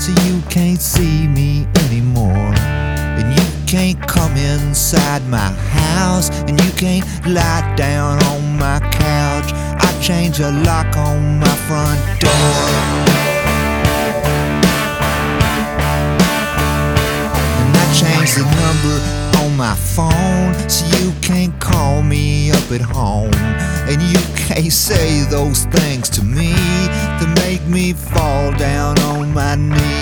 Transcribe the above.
so you can't see me anymore. And you can't come inside my house, and you can't lie down on my couch. I changed the lock on my front door, and I changed the number on my phone, so you can't call me up at home. And you can't say those things to me that make me fall down on my knees.